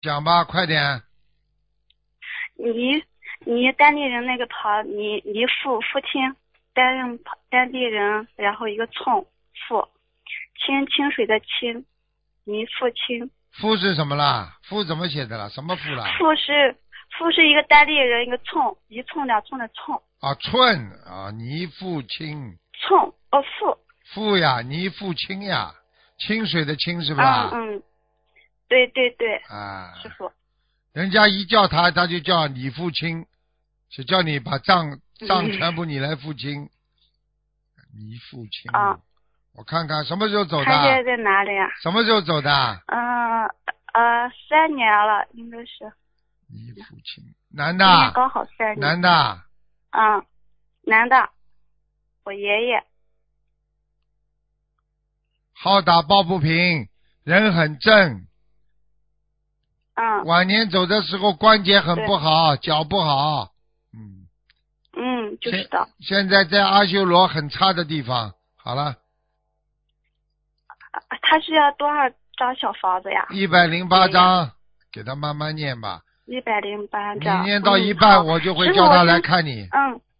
讲吧，快点。 你单立人那个旁，你父亲单立人，然后一个冲父，清水的清，你父亲。 父是什么啦？父怎么写的啦？什么父啦？ 父是一个单立人，一个冲，一冲两冲的冲。 啊，寸啊，你父亲。 冲父。 父呀，你父亲呀，清水的清是不啦？ 对对对。 啊， 师傅。 人家一叫他就叫你父亲，是叫你把账全部你来付清。你父亲。 啊。 我看看什么时候走的？ 他现在在哪里啊？ 什么时候走的 ？3年了，应该是。 你父亲，男的？ 今年刚好3年。 男的？ 男的，我爷爷。 好打抱不平，人很正。晚年走的时候关节很不好，脚不好。 就知道。 现在在阿修罗很差的地方。好了。 他是要多少张小房子呀 ？108张，给他慢慢念吧。 108张。 你念到一半，我就会叫他来看你。